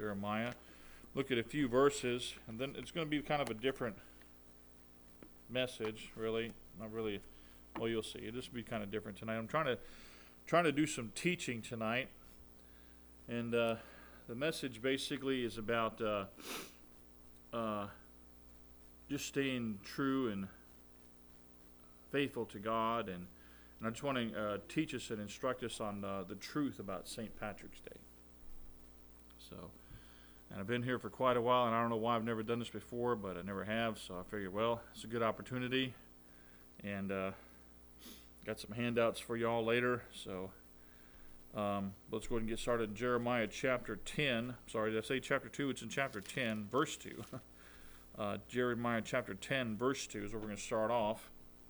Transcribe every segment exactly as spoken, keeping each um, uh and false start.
Jeremiah. Look at a few verses, and then it's going to be kind of a different message, really. Not really. Well, you'll see. It'll just be kind of different tonight. I'm trying to trying to do some teaching tonight, and uh, the message basically is about uh, uh, just staying true and faithful to God, and, and I just want to uh, teach us and instruct us on uh, the truth about Saint Patrick's Day. So, and I've been here for quite a while, and I don't know why I've never done this before, but I never have, so I figured, well, it's a good opportunity, and uh, got some handouts for y'all later, so um, let's go ahead and get started in Jeremiah chapter ten. Sorry, did I say chapter two? It's in chapter ten, verse two. uh, Jeremiah chapter ten, verse two is where we're going to start off.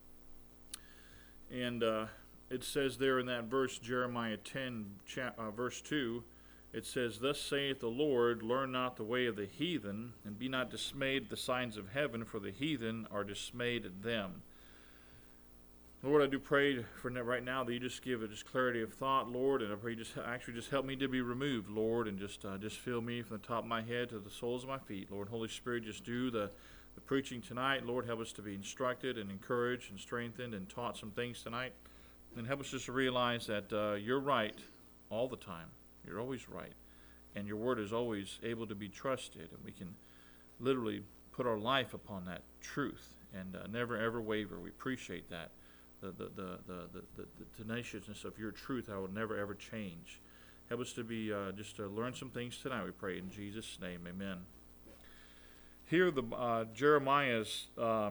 And uh, it says there in that verse, Jeremiah ten, cha- uh, verse two, it says, "Thus saith the Lord, learn not the way of the heathen, and be not dismayed at the signs of heaven, for the heathen are dismayed at them." Lord, I do pray for right now that you just give it just clarity of thought, Lord, and I pray you just actually just help me to be removed, Lord, and just uh, just fill me from the top of my head to the soles of my feet. Lord, Holy Spirit, just do the, the preaching tonight. Lord, help us to be instructed and encouraged and strengthened and taught some things tonight. And help us just to realize that uh, you're right all the time. You're always right. And your word is always able to be trusted, and we can literally put our life upon that truth and uh, never, ever waver. We appreciate that. The, the, the, the, the, the tenaciousness of your truth, I will never, ever change. Help us to be, uh, just to learn some things tonight, we pray in Jesus' name, amen. Here the uh, Jeremiah's uh,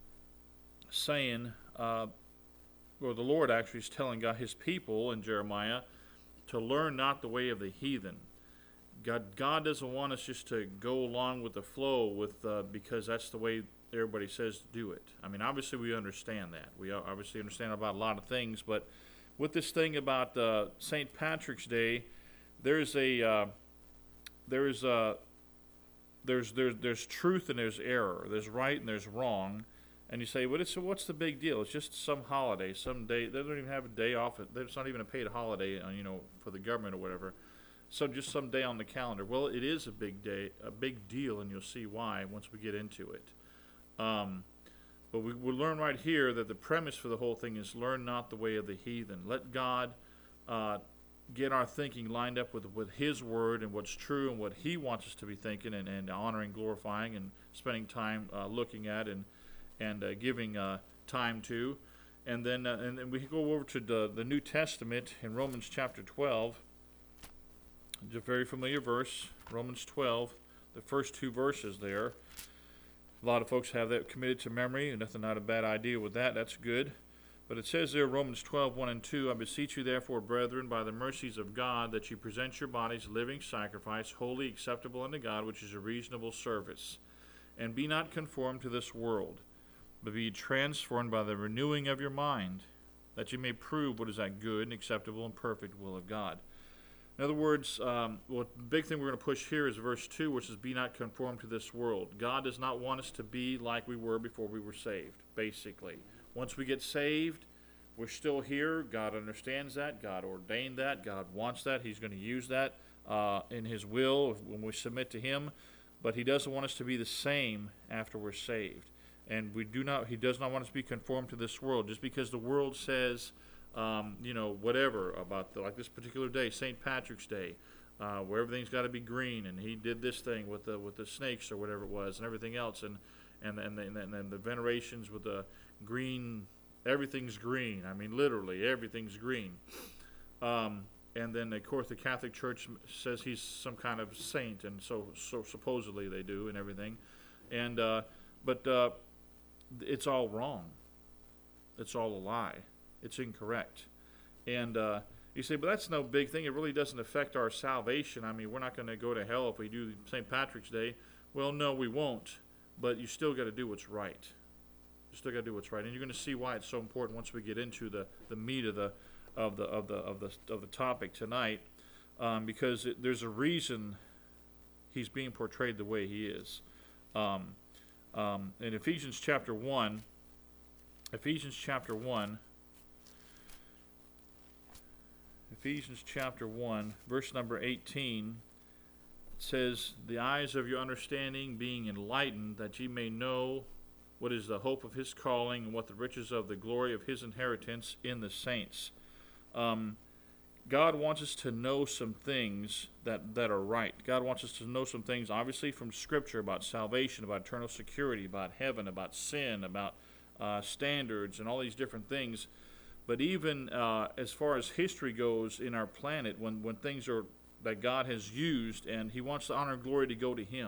saying, uh, or the Lord actually is telling God, his people in Jeremiah, to learn not the way of the heathen. God, God doesn't want us just to go along with the flow with uh, because that's the way everybody says to do it. I mean, obviously we understand that. We obviously understand about a lot of things, but with this thing about uh, Saint Patrick's Day, there's a uh, there's a there's there's there's truth and there's error. There's right and there's wrong. And you say, well, it's, what's the big deal? It's just some holiday, some day. They don't even have a day off. It's not even a paid holiday, you know, for the government or whatever. So just some day on the calendar. Well, it is a big day, a big deal, and you'll see why once we get into it. Um, but we will learn right here that the premise for the whole thing is learn not the way of the heathen. Let God uh, get our thinking lined up with with His Word and what's true and what He wants us to be thinking and, and honoring, glorifying, and spending time uh, looking at and and uh, giving uh, time to. And then uh, and then we go over to the, the New Testament in Romans chapter twelve. It's a very familiar verse, Romans twelve, the first two verses there. A lot of folks have that committed to memory, and nothing, not a bad idea with that. That's good. But it says there, Romans twelve, one and two, "I beseech you therefore, brethren, by the mercies of God, that you present your bodies a living sacrifice, holy, acceptable unto God, which is a reasonable service. And be not conformed to this world, but be transformed by the renewing of your mind, that you may prove what is that good and acceptable and perfect will of God." In other words, um, well, the big thing we're going to push here is verse two, which is be not conformed to this world. God does not want us to be like we were before we were saved, basically. Once we get saved, we're still here. God understands that. God ordained that. God wants that. He's going to use that uh, in His will when we submit to Him. But He doesn't want us to be the same after we're saved. And we do not. He does not want us to be conformed to this world. Just because the world says, Um, you know, whatever about the, like this particular day, Saint Patrick's Day, uh, where everything's got to be green, and he did this thing with the with the snakes or whatever it was, and everything else, and and and and, and, and the venerations with the green, everything's green. I mean, literally, everything's green. Um, and then, of course, the Catholic Church says he's some kind of saint, and so so supposedly they do, and everything, and uh, but uh, it's all wrong. It's all a lie. It's incorrect. And uh, you say, but that's no big thing. It really doesn't affect our salvation. I mean, we're not going to go to hell if we do Saint Patrick's Day. Well, no, we won't. But you still got to do what's right. You still got to do what's right. And you're going to see why it's so important once we get into the, the meat of the of the of the of the of the topic tonight. Um, because it, there's a reason he's being portrayed the way he is. Um, um, in Ephesians chapter one, Ephesians chapter one. Ephesians chapter one, verse number eighteen, it says, the eyes of your understanding being enlightened, that ye may know what is the hope of his calling, and what the riches of the glory of his inheritance in the saints. Um, God wants us to know some things that, that are right. God wants us to know some things, obviously, from Scripture about salvation, about eternal security, about heaven, about sin, about uh, standards, and all these different things. But even uh, as far as history goes in our planet, when, when things are that God has used, and he wants the honor and glory to go to him,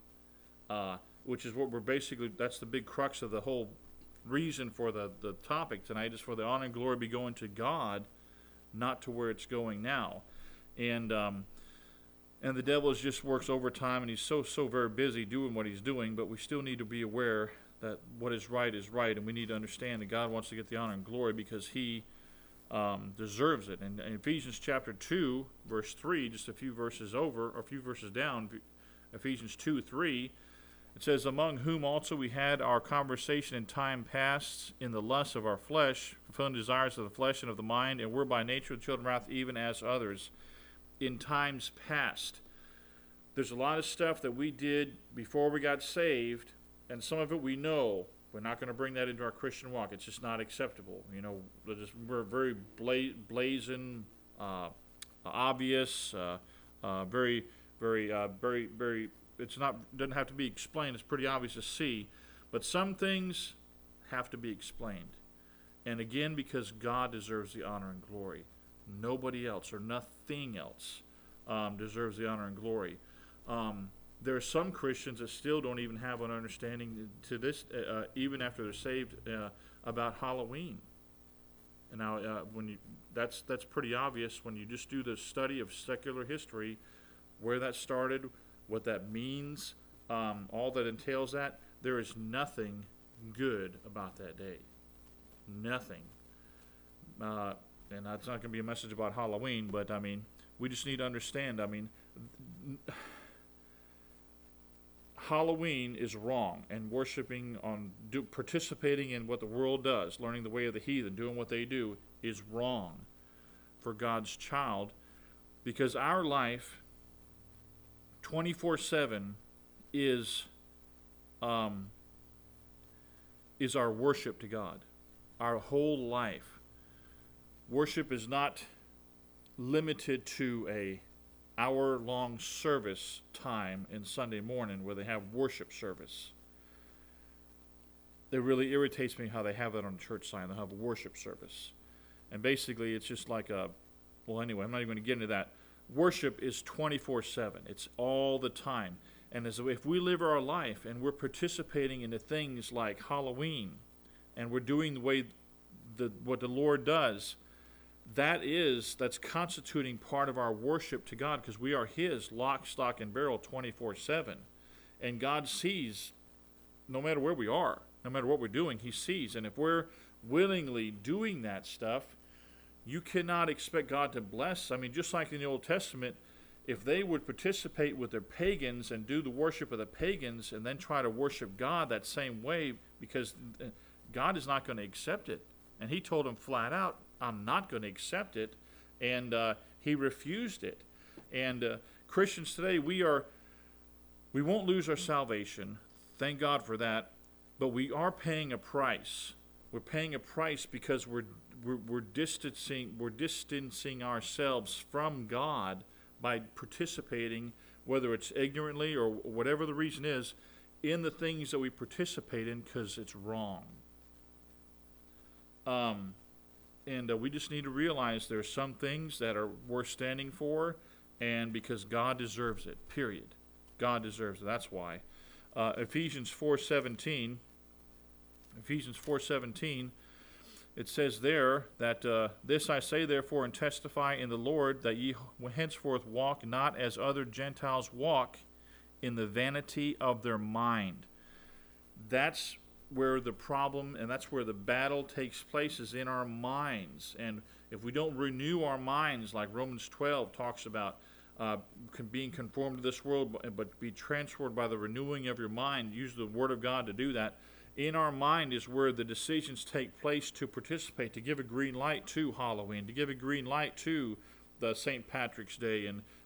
uh, which is what we're basically, that's the big crux of the whole reason for the, the topic tonight, is for the honor and glory be going to God, not to where it's going now. And um, and the devil just works overtime, and he's so, so very busy doing what he's doing, but we still need to be aware that what is right is right, and we need to understand that God wants to get the honor and glory because he um, deserves it. And in Ephesians chapter two, verse three, just a few verses over, or a few verses down, Ephesians two, three, it says, among whom also we had our conversation in time past in the lusts of our flesh, fulfilling desires of the flesh and of the mind, and were by nature the children of wrath, even as others. In times past. There's a lot of stuff that we did before we got saved, and some of it we know. We're not going to bring that into our Christian walk. It's just not acceptable. You know, we're, just, we're very bla- blazing, uh, obvious, uh, uh, very, very, uh, very, very. It's not doesn't have to be explained. It's pretty obvious to see, but some things have to be explained. And again, because God deserves the honor and glory, nobody else or nothing else um, deserves the honor and glory. Um, there are some Christians that still don't even have an understanding to this, uh, even after they're saved, uh, about Halloween. And now, uh, when you that's that's pretty obvious when you just do the study of secular history, where that started, what that means, um, all that entails that. There is nothing good about that day. Nothing. Uh, and that's not going to be a message about Halloween, but I mean, we just need to understand. I mean, Halloween is wrong, and worshiping on, do, participating in what the world does, learning the way of the heathen, doing what they do, is wrong for God's child, because our life twenty-four seven is um, is our worship to God. Our whole life. Worship is not limited to a hour-long service time in Sunday morning where they have worship service. It really irritates me how they have that on the church sign. They'll have a worship service. And basically it's just like a, well anyway, I'm not even going to get into that. Worship is twenty-four seven. It's all the time. And as if we live our life and we're participating in the things like Halloween, and we're doing the way the what the Lord does, that is, that's constituting part of our worship to God, because we are his lock, stock, and barrel twenty-four seven. And God sees, no matter where we are, no matter what we're doing, he sees. And if we're willingly doing that stuff, you cannot expect God to bless. I mean, just like in the Old Testament, if they would participate with their pagans and do the worship of the pagans and then try to worship God that same way, because God is not going to accept it. And he told them flat out, I'm not going to accept it. And uh, he refused it. And uh, Christians today, we are, we won't lose our salvation. Thank God for that. But we are paying a price. We're paying a price because we're we're, we're distancing we're distancing ourselves from God by participating, whether it's ignorantly or whatever the reason is, in the things that we participate in, because it's wrong. Um, and uh, we just need to realize there's some things that are worth standing for, and because God deserves it, period. God deserves it. That's why. Uh, Ephesians four seventeen. Ephesians four seventeen. It says there that, uh, this I say therefore and testify in the Lord, that ye henceforth walk not as other Gentiles walk, in the vanity of their mind. That's where the problem and that's where the battle takes place, is in our minds. And if we don't renew our minds, like Romans twelve talks about, uh, being conformed to this world, but be transformed by the renewing of your mind, use the Word of God to do that. In our mind is where the decisions take place to participate, to give a green light to Halloween, to give a green light to the Saint Patrick's Day and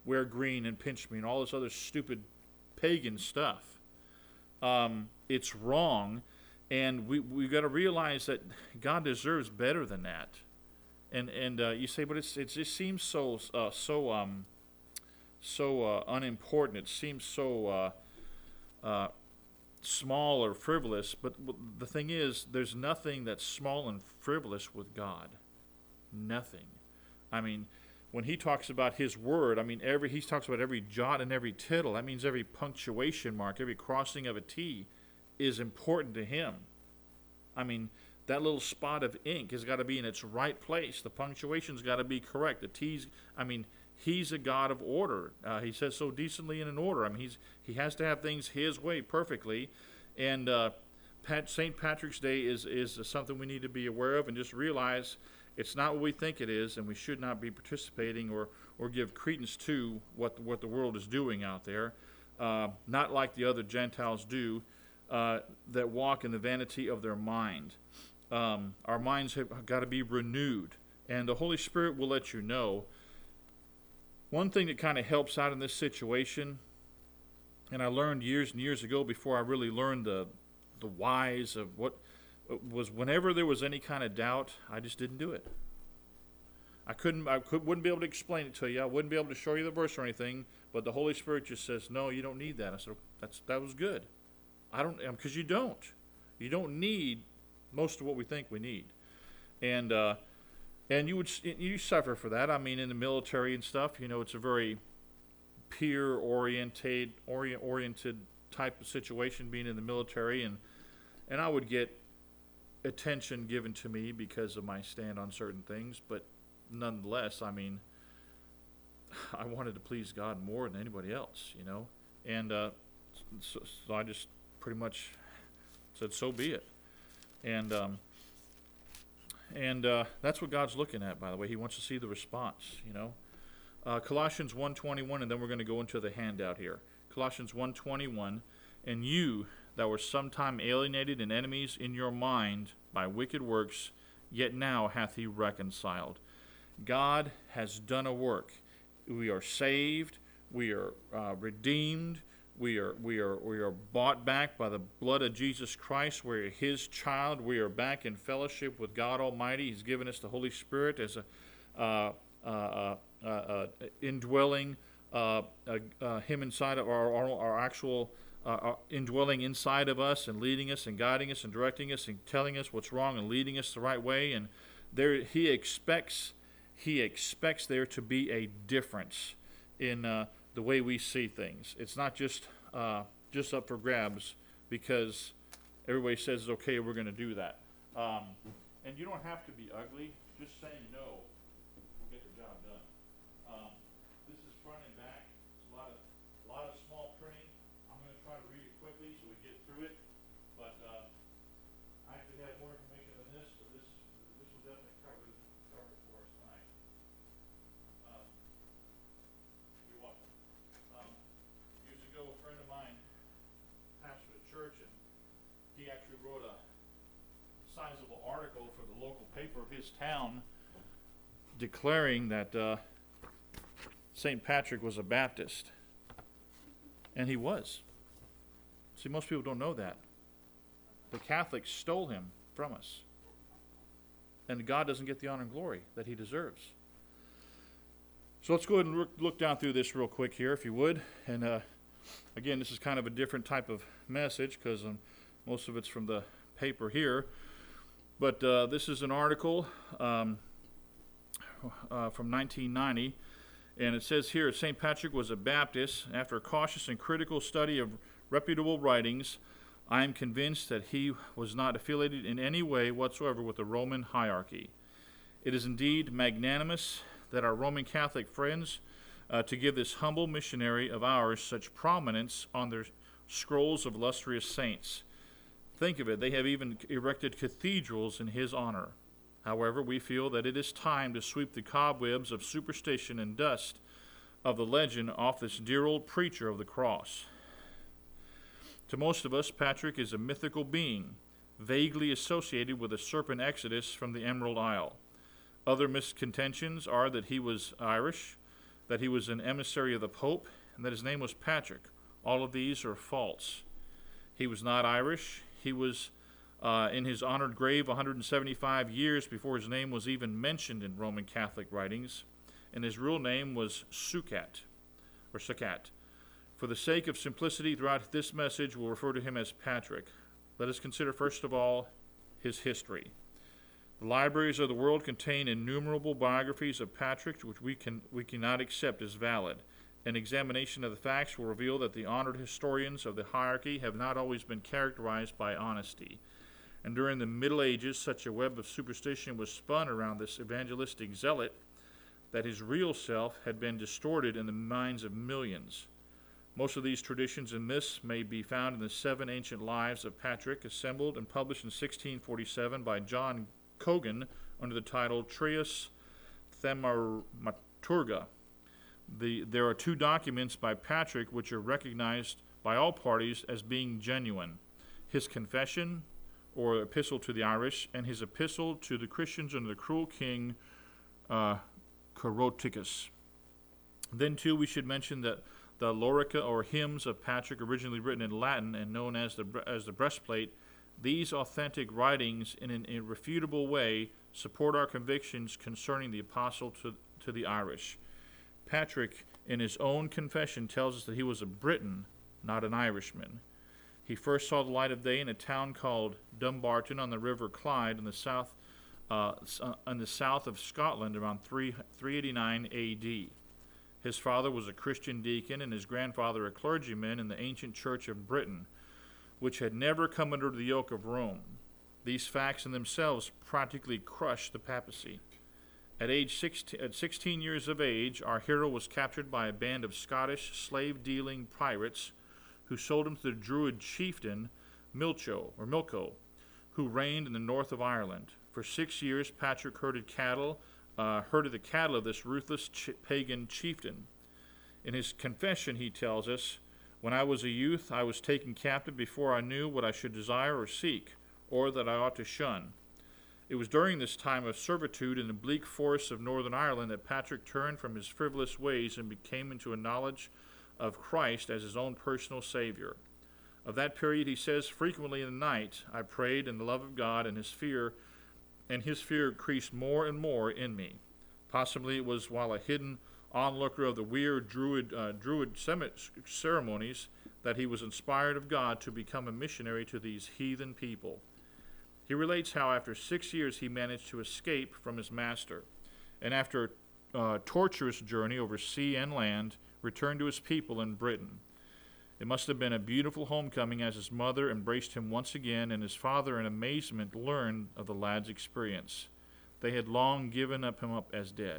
wear green and pinch me and all this other stupid pagan stuff. Um, it's wrong, and we we got to realize that God deserves better than that. And and uh, you say, but it's it just seems so uh, so um so uh, unimportant. It seems so uh, uh, small or frivolous. But the thing is, there's nothing that's small and frivolous with God. Nothing. I mean, when he talks about his word, I mean, every he talks about every jot and every tittle. That means every punctuation mark, every crossing of a T is important to him. I mean, that little spot of ink has got to be in its right place. The punctuation's got to be correct. The T's, I mean, he's a God of order. Uh, he says so decently and in order. I mean, he's he has to have things his way perfectly. And uh, Pat, Saint Patrick's Day is, is something we need to be aware of and just realize it's not what we think it is, and we should not be participating or, or give credence to what, what the world is doing out there. Uh, not like the other Gentiles do uh, that walk in the vanity of their mind. Um, our minds have got to be renewed, and the Holy Spirit will let you know. One thing that kind of helps out in this situation, and I learned years and years ago before I really learned the the whys of what was, whenever there was any kind of doubt, I just didn't do it. I couldn't, I could, wouldn't be able to explain it to you. I wouldn't be able to show you the verse or anything. But the Holy Spirit just says, "No, you don't need that." I said, "That's that was good." I don't, because you don't. You don't need most of what we think we need, and uh, and you would you suffer for that. I mean, in the military and stuff, you know, it's a very peer oriented orient, oriented type of situation, being in the military, and and I would get attention given to me because of my stand on certain things, but nonetheless, I mean, I wanted to please God more than anybody else, you know, and uh, so, so I just pretty much said, "So be it." And um, and uh, that's what God's looking at, by the way. He wants to see the response, you know. Uh, Colossians one twenty-one, and then we're going to go into the handout here. Colossians one twenty-one, "And you that were sometime alienated and enemies in your mind by wicked works, yet now hath he reconciled." God has done a work. We are saved. We are uh, redeemed. We are we are we are bought back by the blood of Jesus Christ. We're His child. We are back in fellowship with God Almighty. He's given us the Holy Spirit as a uh, uh, uh, uh, uh, indwelling uh, uh, uh, Him inside of our our, our actual uh, our indwelling inside of us and leading us and guiding us and directing us and telling us what's wrong and leading us the right way. And there He expects He expects there to be a difference in Uh, the way we see things. It's not just uh, just up for grabs because everybody says, okay, we're going to do that. Um, and you don't have to be ugly. Just saying no will get the job done. Um, this is front and back. It's a lot of a lot of small printing. I'm going to try to read it quickly so we get through it. But uh, I could have more information than this, but this this will definitely cover cover it for us tonight. Uh, you're welcome. Um, years ago, a friend of mine pastored a church, and he actually wrote a sizable article for the local paper of his town declaring that uh, Saint Patrick was a Baptist. And he was. See, most people don't know that. The Catholics stole him from us. And God doesn't get the honor and glory that he deserves. So let's go ahead and look down through this real quick here, if you would. And uh, again, this is kind of a different type of message because um, most of it's from the paper here. But uh, this is an article um, uh, from nineteen ninety. And it says here, Saint Patrick was a Baptist. After a cautious and critical study of reputable writings, I am convinced that he was not affiliated in any way whatsoever with the Roman hierarchy. It is indeed magnanimous that our Roman Catholic friends uh, to give this humble missionary of ours such prominence on their scrolls of illustrious saints. Think of it, they have even erected cathedrals in his honor. However, we feel that it is time to sweep the cobwebs of superstition and dust of the legend off this dear old preacher of the cross. To most of us, Patrick is a mythical being, vaguely associated with the serpent Exodus from the Emerald Isle. Other miscontentions are that he was Irish, that he was an emissary of the Pope, and that his name was Patrick. All of these are false. He was not Irish. He was uh, in his honored grave one hundred seventy-five years before his name was even mentioned in Roman Catholic writings, and his real name was Sucat, or Sakat. For the sake of simplicity throughout this message, we'll refer to him as Patrick. Let us consider first of all his history. The libraries of the world contain innumerable biographies of Patrick, which we can we cannot accept as valid. An examination of the facts will reveal that the honored historians of the hierarchy have not always been characterized by honesty. And during the Middle Ages, such a web of superstition was spun around this evangelistic zealot that his real self had been distorted in the minds of millions. Most of these traditions and myths may be found in the Seven Ancient Lives of Patrick, assembled and published in sixteen forty-seven by John Cogan under the title Trias Thaumaturga. The, there are two documents by Patrick which are recognized by all parties as being genuine: his confession, or epistle to the Irish, and his epistle to the Christians under the cruel king uh, Coroticus. Then, too, we should mention that the Lorica, or hymns of Patrick, originally written in Latin and known as the as the breastplate, these authentic writings, in an irrefutable way, support our convictions concerning the apostle to, to the Irish. Patrick, in his own confession, tells us that he was a Briton, not an Irishman. He first saw the light of day in a town called Dumbarton on the River Clyde in the south, uh, in the south of Scotland around three eighty-nine A D. His father was a Christian deacon and his grandfather a clergyman in the ancient Church of Britain, which had never come under the yoke of Rome. These facts in themselves practically crushed the papacy. At age sixteen, at sixteen years of age, our hero was captured by a band of Scottish slave-dealing pirates who sold him to the Druid chieftain Milcho, or Milko, who reigned in the north of Ireland. For six years, Patrick herded cattle, uh, herded the cattle of this ruthless ch- pagan chieftain. In his confession, he tells us, "When I was a youth, I was taken captive before I knew what I should desire or seek, or that I ought to shun. It was during this time of servitude in the bleak forests of Northern Ireland that Patrick turned from his frivolous ways and became into a knowledge of Christ as his own personal Savior. Of that period, he says, frequently in the night I prayed in the love of God, and his fear, and his fear increased more and more in me. Possibly it was while a hidden onlooker of the weird Druid uh, Druid ceremonies that he was inspired of God to become a missionary to these heathen people." He relates how after six years he managed to escape from his master, and after a torturous journey over sea and land, returned to his people in Britain. It must have been a beautiful homecoming as his mother embraced him once again, and his father in amazement learned of the lad's experience. They had long given up him up as dead.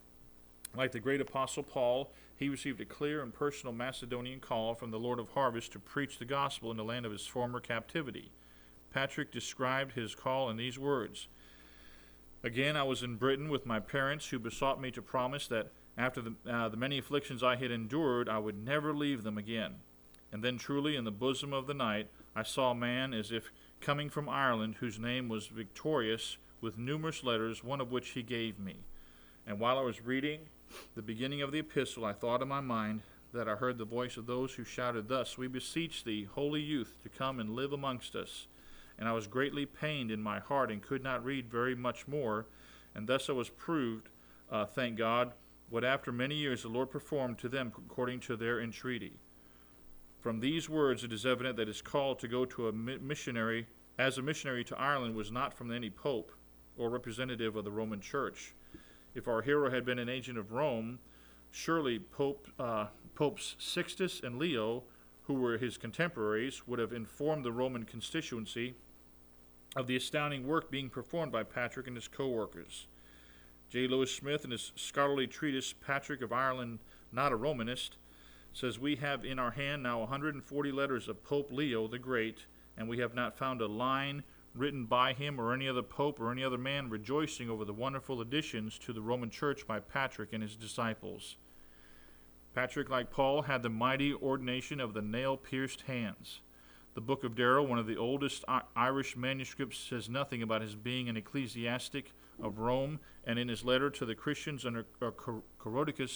Like the great apostle Paul, he received a clear and personal Macedonian call from the Lord of Harvest to preach the gospel in the land of his former captivity. Patrick described his call in these words: "Again, I was in Britain with my parents, who besought me to promise that after the, uh, the many afflictions I had endured, I would never leave them again. And then truly in the bosom of the night I saw a man as if coming from Ireland, whose name was Victorious, with numerous letters, one of which he gave me. And while I was reading the beginning of the epistle, I thought in my mind that I heard the voice of those who shouted thus, 'We beseech thee, holy youth, to come and live amongst us.' And I was greatly pained in my heart and could not read very much more. And thus I was proved, uh, thank God, what after many years the Lord performed to them according to their entreaty." From these words it is evident that his call to go to a missionary, as a missionary to Ireland, was not from any pope or representative of the Roman Church. If our hero had been an agent of Rome, surely Pope uh, Popes Sixtus and Leo, who were his contemporaries, would have informed the Roman constituency of the astounding work being performed by Patrick and his co-workers. J. Lewis Smith, in his scholarly treatise, Patrick of Ireland, Not a Romanist, says, "We have in our hand now one hundred forty letters of Pope Leo the Great, and we have not found a line written by him or any other pope or any other man rejoicing over the wonderful additions to the Roman Church by Patrick and his disciples." Patrick, like Paul, had the mighty ordination of the nail-pierced hands. The Book of Darrell, one of the oldest I- Irish manuscripts, says nothing about his being an ecclesiastic of Rome, and in his letter to the Christians under uh, Coroticus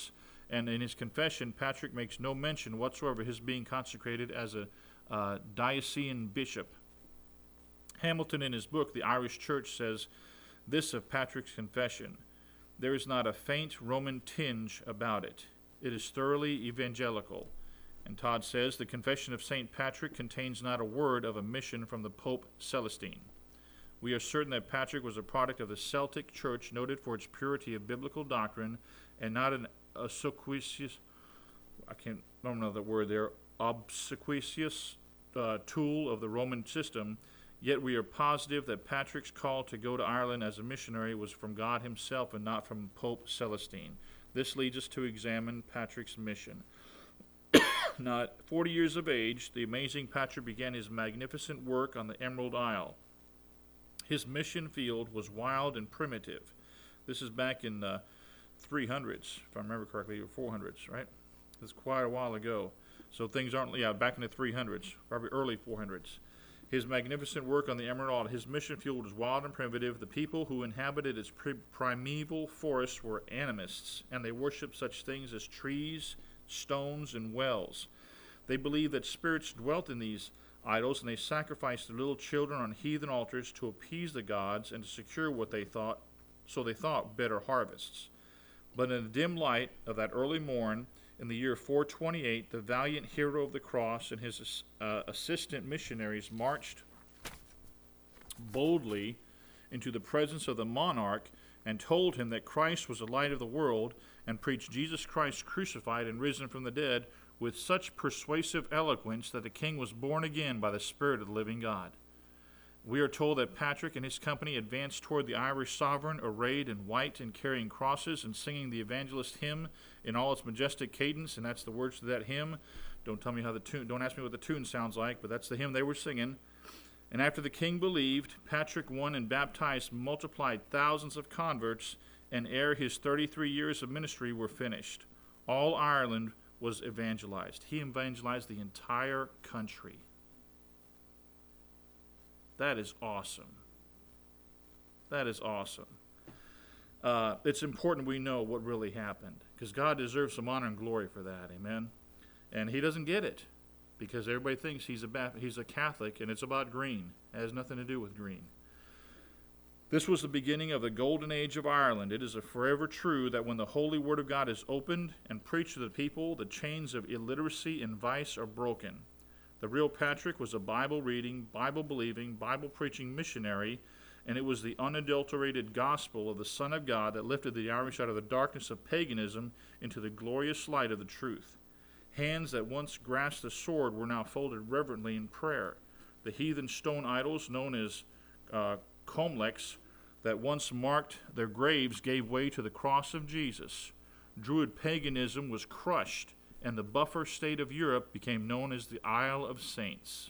And in his confession, Patrick makes no mention whatsoever of his being consecrated as a uh, diocesan bishop. Hamilton, in his book, The Irish Church, says this of Patrick's confession: there is not a faint Roman tinge about it. It is thoroughly evangelical. And Todd says the confession of Saint Patrick contains not a word of a mission from the Pope Celestine. We are certain that Patrick was a product of the Celtic Church, noted for its purity of biblical doctrine, and not an obsequious, I can't I don't know the word there, obsequious uh, tool of the Roman system. Yet we are positive that Patrick's call to go to Ireland as a missionary was from God himself and not from Pope Celestine. This leads us to examine Patrick's mission. Now, at forty years of age, the amazing Patrick began his magnificent work on the Emerald Isle. His mission field was wild and primitive. This is back in the three hundreds, if I remember correctly, or four hundreds, right? It's quite a while ago. So things aren't, yeah, back in the three hundreds, probably early four hundreds. His magnificent work on the Emerald Isle, his mission field was wild and primitive. The people who inhabited its pri- primeval forests were animists, and they worshipped such things as trees, stones, and wells. They believed that spirits dwelt in these idols, and they sacrificed their little children on heathen altars to appease the gods and to secure what they thought, so they thought, better harvests. But in the dim light of that early morn, in the year four twenty-eight, the valiant hero of the cross and his uh, assistant missionaries marched boldly into the presence of the monarch and told him that Christ was the light of the world, and preached Jesus Christ crucified and risen from the dead with such persuasive eloquence that the king was born again by the Spirit of the living God. We are told that Patrick and his company advanced toward the Irish sovereign, arrayed in white and carrying crosses and singing the evangelist hymn in all its majestic cadence, and that's the words to that hymn. Don't tell me how the tune, don't ask me what the tune sounds like, but that's the hymn they were singing. And after the king believed, Patrick won and baptized multiplied thousands of converts, and ere his thirty-three years of ministry were finished, all Ireland was evangelized. He evangelized the entire country. That is awesome. That is awesome. Uh, it's important we know what really happened, because God deserves some honor and glory for that, amen? And he doesn't get it, because everybody thinks he's a Baptist, he's a Catholic, and it's about green. It has nothing to do with green. This was the beginning of the golden age of Ireland. It is a forever true that when the holy word of God is opened and preached to the people, the chains of illiteracy and vice are broken. The real Patrick was a Bible-reading, Bible-believing, Bible-preaching missionary, and it was the unadulterated gospel of the Son of God that lifted the Irish out of the darkness of paganism into the glorious light of the truth. Hands that once grasped the sword were now folded reverently in prayer. The heathen stone idols known as uh, cromlechs that once marked their graves gave way to the cross of Jesus. Druid paganism was crushed, and the buffer state of Europe became known as the Isle of Saints.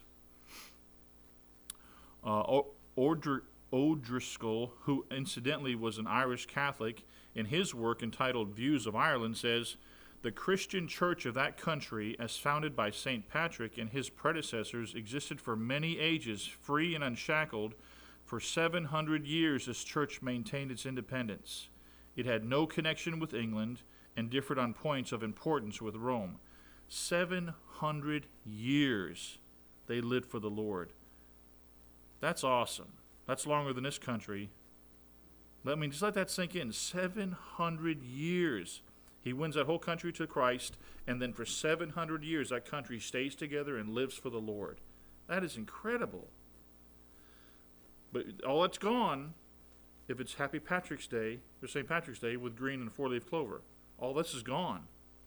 Uh, O'Dr- O'Driscoll, who incidentally was an Irish Catholic, in his work entitled Views of Ireland, says, "The Christian church of that country, as founded by Saint Patrick and his predecessors, existed for many ages, free and unshackled. For seven hundred years this church maintained its independence. It had no connection with England and differed on points of importance with Rome. Seven hundred years they lived for the Lord." That's awesome. That's longer than this country. Let me just let that sink in. Seven hundred years. He wins that whole country to Christ, and then for seven hundred years that country stays together and lives for the Lord. That is incredible. But all that's gone if it's Happy Patrick's Day, or Saint Patrick's Day, with green and four-leaf clover. All this is gone.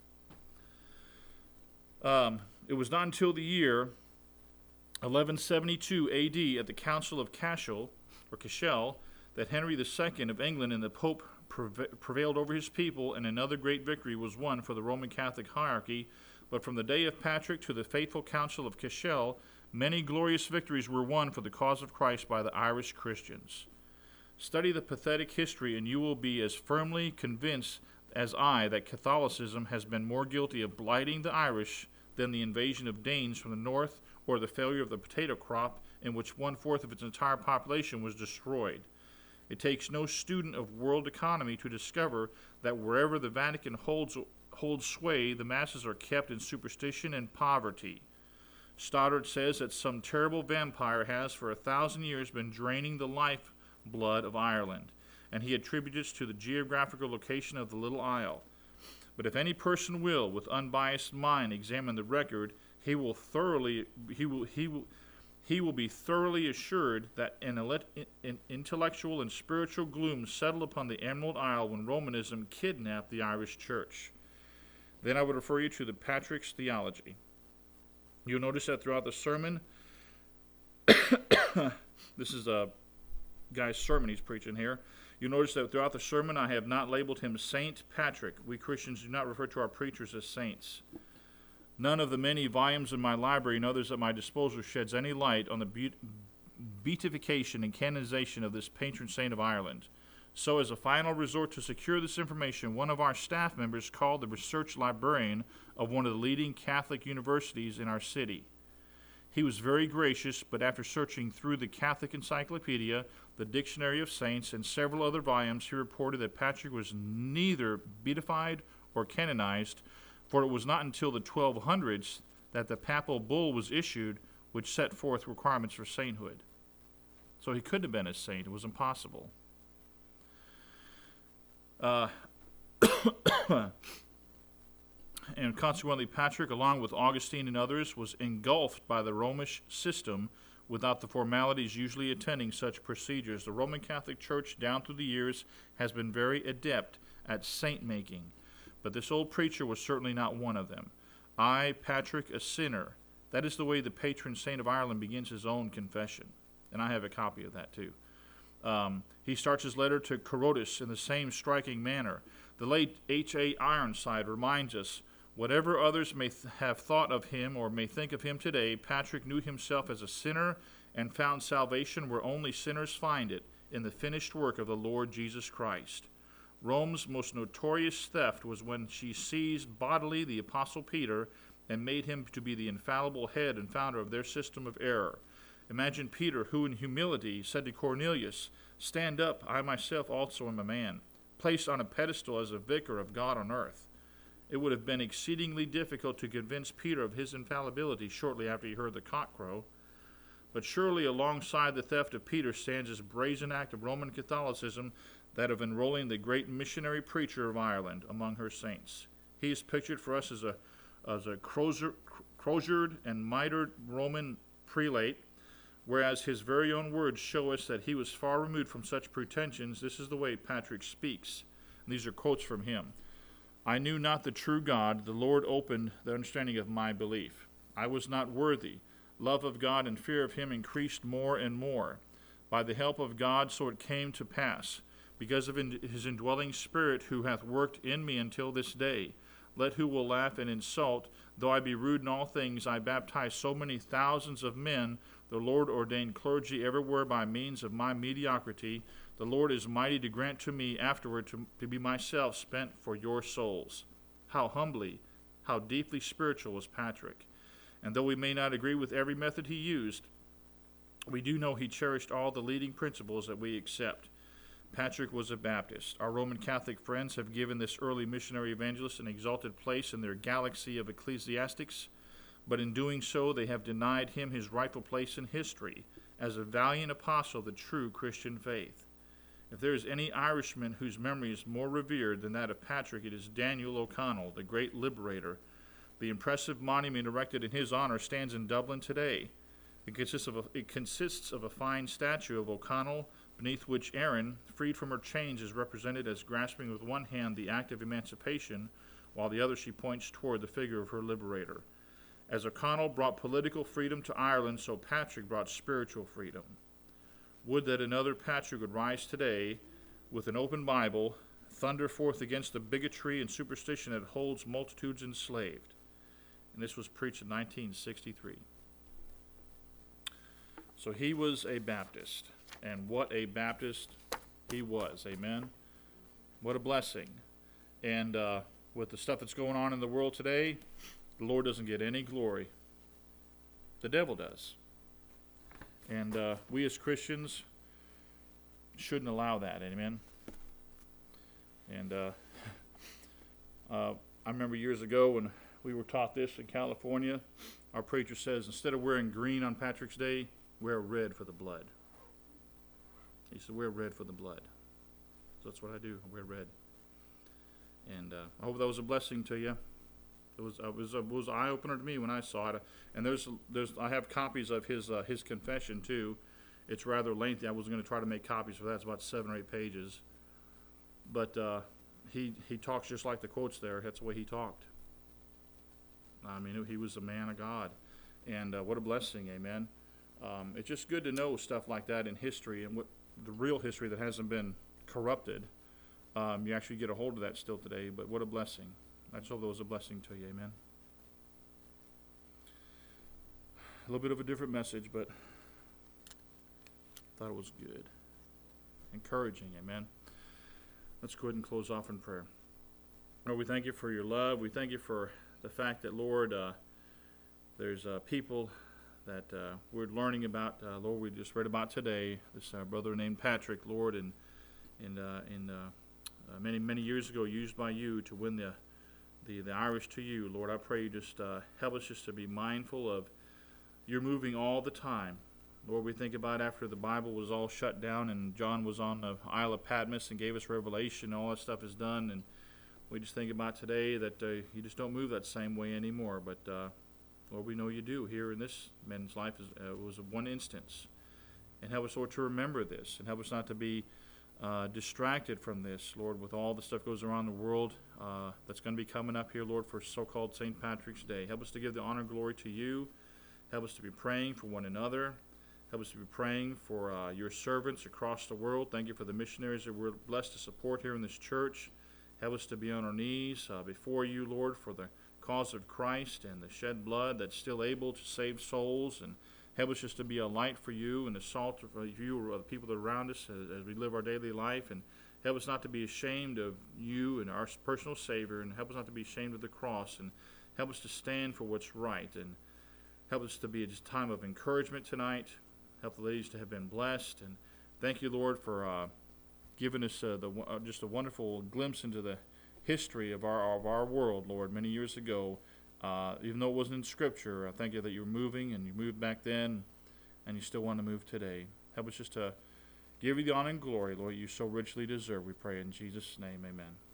Um, it was not until the year eleven seventy-two A D at the Council of Cashel, or Cashel, that Henry the Second of England and the Pope preve- prevailed over his people, and another great victory was won for the Roman Catholic hierarchy. But from the day of Patrick to the fateful Council of Cashel, many glorious victories were won for the cause of Christ by the Irish Christians. Study the pathetic history, and you will be as firmly convinced as I that Catholicism has been more guilty of blighting the Irish than the invasion of Danes from the north or the failure of the potato crop, in which one-fourth of its entire population was destroyed. It takes no student of world economy to discover that wherever the Vatican holds holds sway, the masses are kept in superstition and poverty. Stoddard says that some terrible vampire has for a thousand years been draining the life blood of Ireland, and he attributes it to the geographical location of the little isle. But if any person will, with unbiased mind, examine the record, he will thoroughly he will he will he will be thoroughly assured that an intellectual and spiritual gloom settled upon the Emerald Isle when Romanism kidnapped the Irish Church. Then I would refer you to the Patrick's Theology. You'll notice that throughout the sermon, this is a guy's sermon he's preaching here. You'll notice that throughout the sermon I have not labeled him Saint Patrick. We Christians do not refer to our preachers as saints. None of the many volumes in my library and others at my disposal sheds any light on the be- beatification and canonization of this patron saint of Ireland. So as a final resort to secure this information, one of our staff members called the research librarian of one of the leading Catholic universities in our city. He was very gracious, but after searching through the Catholic Encyclopedia, the Dictionary of Saints, and several other volumes, he reported that Patrick was neither beatified or canonized, for it was not until the twelve hundreds that the papal bull was issued, which set forth requirements for sainthood. So he couldn't have been a saint. It was impossible. Uh, and consequently, Patrick, along with Augustine and others, was engulfed by the Romish system without the formalities usually attending such procedures. The Roman Catholic Church, down through the years, has been very adept at saint-making, but this old preacher was certainly not one of them. I, Patrick, a sinner. That is the way the patron saint of Ireland begins his own confession, and I have a copy of that too. Um, he starts his letter to Corotis in the same striking manner. The late H A Ironside reminds us, whatever others may th- have thought of him or may think of him today, Patrick knew himself as a sinner and found salvation where only sinners find it, in the finished work of the Lord Jesus Christ. Rome's most notorious theft was when she seized bodily the Apostle Peter and made him to be the infallible head and founder of their system of error. Imagine Peter, who in humility said to Cornelius, "Stand up, I myself also am a man," placed on a pedestal as a vicar of God on earth. It would have been exceedingly difficult to convince Peter of his infallibility shortly after he heard the cock crow. But surely alongside the theft of Peter stands this brazen act of Roman Catholicism, that of enrolling the great missionary preacher of Ireland among her saints. He is pictured for us as a as a croziered and mitred Roman prelate, whereas his very own words show us that he was far removed from such pretensions. This is the way Patrick speaks. And these are quotes from him. I knew not the true God. The Lord opened the understanding of my belief. I was not worthy. Love of God and fear of him increased more and more. By the help of God, so it came to pass, because of his indwelling spirit who hath worked in me until this day. Let who will laugh and insult, though I be rude in all things, I baptize so many thousands of men. The Lord ordained clergy everywhere by means of my mediocrity. The Lord is mighty to grant to me afterward to, to be myself spent for your souls. How humbly, how deeply spiritual was Patrick. And though we may not agree with every method he used, we do know he cherished all the leading principles that we accept. Patrick was a Baptist. Our Roman Catholic friends have given this early missionary evangelist an exalted place in their galaxy of ecclesiastics, but in doing so they have denied him his rightful place in history as a valiant apostle of the true Christian faith. If there is any Irishman whose memory is more revered than that of Patrick, it is Daniel O'Connell, the great liberator. The impressive monument erected in his honor stands in Dublin today. It consists of a, it consists of a fine statue of O'Connell, beneath which Erin, freed from her chains, is represented as grasping with one hand the act of emancipation, while the other she points toward the figure of her liberator. As O'Connell brought political freedom to Ireland, so Patrick brought spiritual freedom. Would that another Patrick would rise today with an open Bible, thunder forth against the bigotry and superstition that holds multitudes enslaved. And this was preached in nineteen sixty-three. So he was a Baptist, and what a Baptist he was. Amen. What a blessing. And uh, with the stuff that's going on in the world today, the Lord doesn't get any glory. The devil does. And uh, we as Christians shouldn't allow that. Amen. And uh, uh, I remember years ago when we were taught this in California, our preacher says, instead of wearing green on Patrick's Day, wear red for the blood. He said, wear red for the blood. So that's what I do. I wear red. And uh, I hope that was a blessing to you. It was it was, it was an eye opener to me when I saw it. And there's there's I have copies of his uh, his confession too. It's rather lengthy. I was going to try to make copies for that. It's about seven or eight pages. But uh, he he talks just like the quotes there. That's the way he talked. I mean, he was a man of God, and uh, what a blessing, amen. Um, it's just good to know stuff like that in history and what the real history that hasn't been corrupted. Um, you actually get a hold of that still today. But what a blessing. I just hope that was a blessing to you, amen. A little bit of a different message, but I thought it was good. Encouraging, amen. Let's go ahead and close off in prayer. Lord, we thank you for your love. We thank you for the fact that, Lord, uh, there's uh, people that uh, we're learning about. Uh, Lord, we just read about today, this uh, brother named Patrick, Lord, and, and, uh, and uh, uh, many, many years ago used by you to win the The, the Irish to you. Lord, I pray you just uh, help us just to be mindful of you're moving all the time. Lord, we think about after the Bible was all shut down and John was on the Isle of Patmos and gave us revelation, all that stuff is done, and we just think about today that uh, you just don't move that same way anymore. But uh, Lord, we know you do. Here in this man's life is, uh, was one instance. And help us, Lord, to remember this, and help us not to be Uh, distracted from this, Lord, with all the stuff goes around the world uh, that's going to be coming up here, Lord, for so-called Saint Patrick's Day. Help us to give the honor and glory to you. Help us to be praying for one another. Help us to be praying for uh, your servants across the world. Thank you for the missionaries that we're blessed to support here in this church. Help us to be on our knees uh, before you, Lord, for the cause of Christ and the shed blood that's still able to save souls, and help us just to be a light for you and the salt for you or the people that are around us as, as we live our daily life. And help us not to be ashamed of you and our personal Savior. And help us not to be ashamed of the cross. And help us to stand for what's right. And help us to be a time of encouragement tonight. Help the ladies to have been blessed. And thank you, Lord, for uh, giving us uh, the uh, just a wonderful glimpse into the history of our of our world, Lord, many years ago. Uh, even though it wasn't in Scripture, I thank you that you were moving, and you moved back then, and you still want to move today. Help us just to give you the honor and glory, Lord, you so richly deserve. We pray in Jesus' name, amen.